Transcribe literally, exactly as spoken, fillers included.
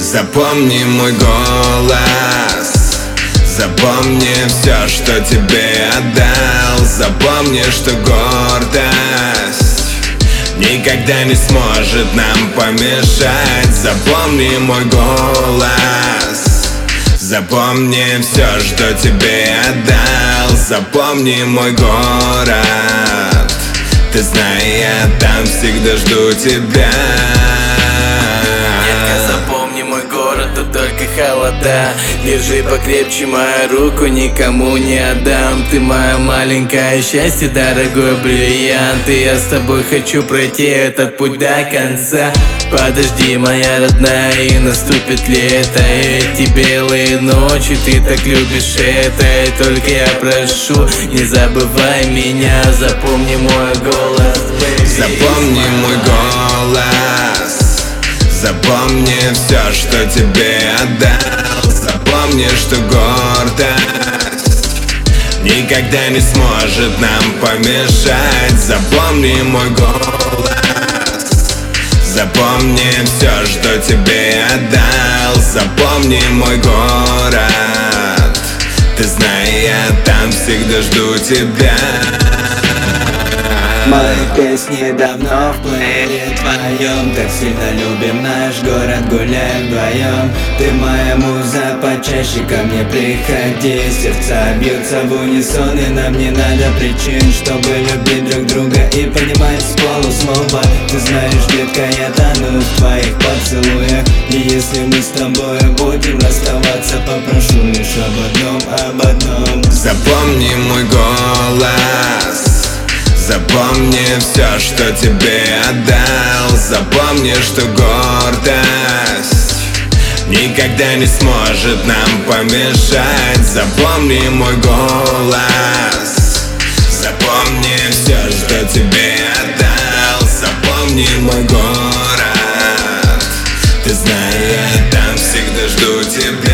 Запомни мой голос, запомни все, что тебе отдал. Запомни, что гордость никогда не сможет нам помешать. Запомни мой голос, запомни все, что тебе отдал. Запомни мой город, ты знай, я там всегда жду тебя. Запомни мой город, тут только холода. Держи покрепче мою руку, никому не отдам. Ты мое маленькое счастье, дорогой бриллиант. И я с тобой хочу пройти этот путь до конца. Подожди, моя родная, и наступит лето. Эти белые ночи, ты так любишь это. И только я прошу, не забывай меня. Запомни мой голос, baby. Запомни мой голос, запомни все, что тебе отдал. Запомни, что гордость никогда не сможет нам помешать. Запомни мой голос, запомни все, что тебе отдал. Запомни мой город, ты знай, я там всегда жду тебя. Мои песни давно в плеере твоем. Так сильно любим наш город, гуляем вдвоем. Ты моя муза, почаще ко мне приходи. Сердца бьются в унисон, и нам не надо причин, чтобы любить друг друга и понимать с полуслова. Ты знаешь, детка, я тону в твоих поцелуях. И если мы с тобой будем расставаться, попрошу лишь об одном, об одном. Запомни мой голос, запомни все, что тебе отдал. Запомни, что гордость никогда не сможет нам помешать. Запомни мой голос, запомни все, что тебе отдал. Запомни мой город, ты знай, я там всегда жду тебя.